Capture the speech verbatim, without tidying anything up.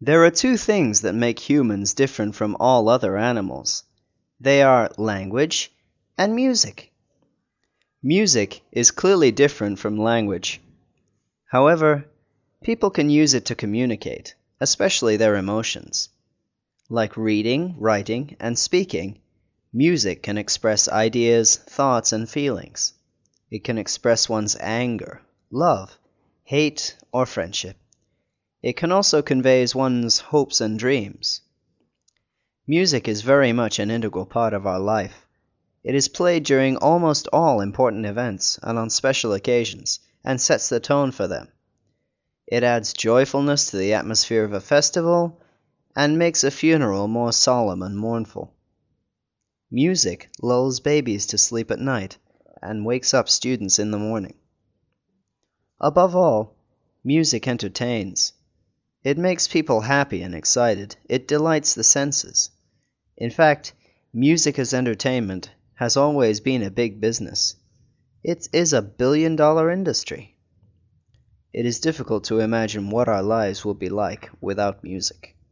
There are two things that make humans different from all other animals. They are language and music. Music is clearly different from language. However, people can use it to communicate, especially their emotions. Like reading, writing, and speaking, music can express ideas, thoughts, and feelings. It can express one's anger, love, hate, or friendship. It can also convey one's hopes and dreams. Music is very much an integral part of our life. It is played during almost all important events and on special occasions, and sets the tone for them. It adds joyfulness to the atmosphere of a festival, and makes a funeral more solemn and mournful. Music lulls babies to sleep at night, and wakes up students in the morning. Above all, music entertains. It makes people happy and excited. It delights the senses. In fact, music as entertainment has always been a big business. It is a billion-dollar industry. It is difficult to imagine what our lives will be like without music.